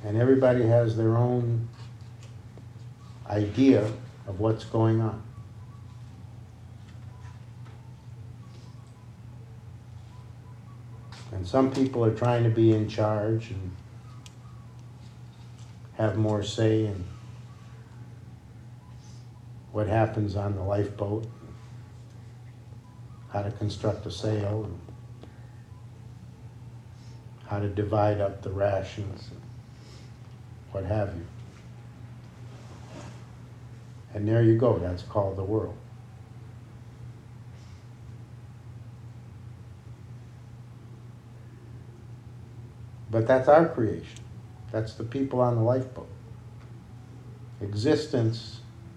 And everybody has their own idea of what's going on. And some people are trying to be in charge and have more say in what happens on the lifeboat, how to construct a sail, and how to divide up the rations, and what have you. And there you go, that's called the world. But that's our creation. That's the people on the lifeboat. Existence,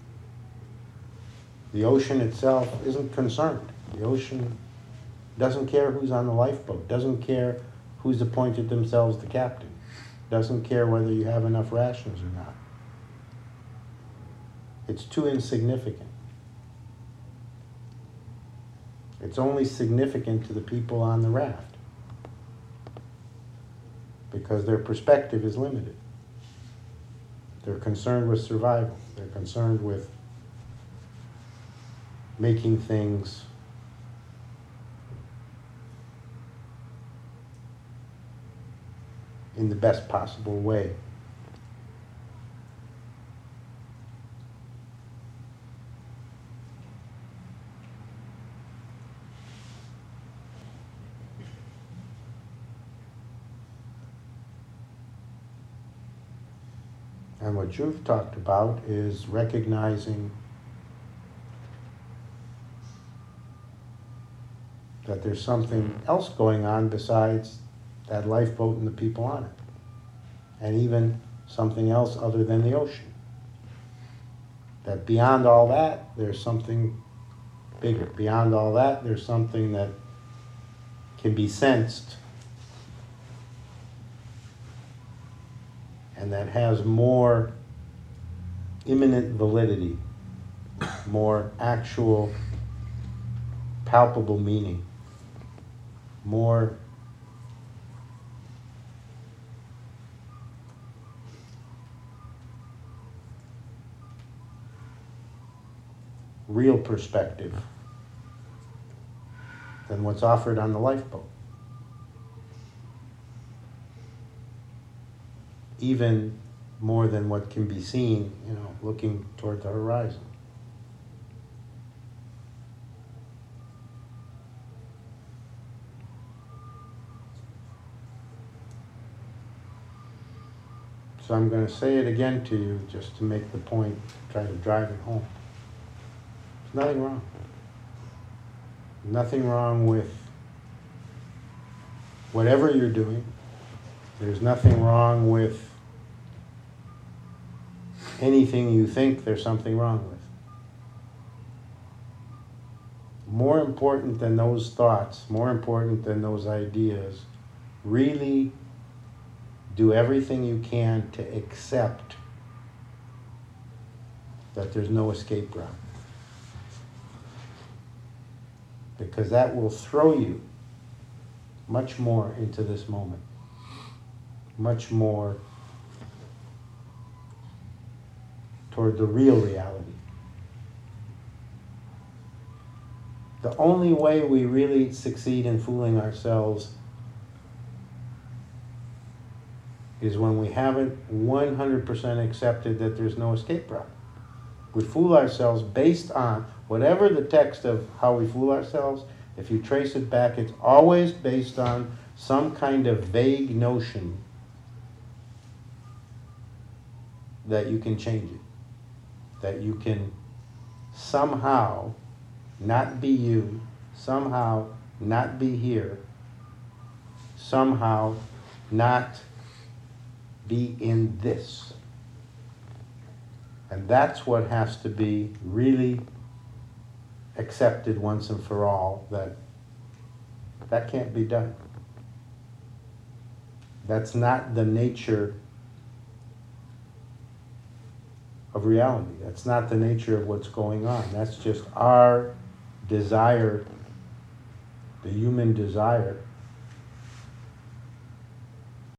the ocean itself isn't concerned. The ocean doesn't care who's on the lifeboat, doesn't care who's appointed themselves the captain, doesn't care whether you have enough rations or not. It's too insignificant. It's only significant to the people on the raft because their perspective is limited. They're concerned with survival. They're concerned with making things in the best possible way. And what you've talked about is recognizing that there's something else going on besides that lifeboat and the people on it. And even something else other than the ocean. That beyond all that, there's something bigger. Beyond all that, there's something that can be sensed and that has more imminent validity, more actual, palpable meaning, more real perspective than what's offered on the lifeboat. Even more than what can be seen, looking toward the horizon. So I'm going to say it again to you just to make the point, try to drive it home. There's nothing wrong. Nothing wrong with whatever you're doing. There's nothing wrong with anything you think there's something wrong with. More important than those thoughts, more important than those ideas, really do everything you can to accept that there's no escape route. Because that will throw you much more into this moment. Much more toward the real reality. The only way we really succeed in fooling ourselves is when we haven't 100% accepted that there's no escape route. We fool ourselves based on whatever the text of how we fool ourselves. If you trace it back, it's always based on some kind of vague notion that you can change it, that you can somehow not be you, somehow not be here, somehow not be in this. And that's what has to be really accepted once and for all, that can't be done. That's not the nature of reality. That's not the nature of what's going on. That's just our desire, the human desire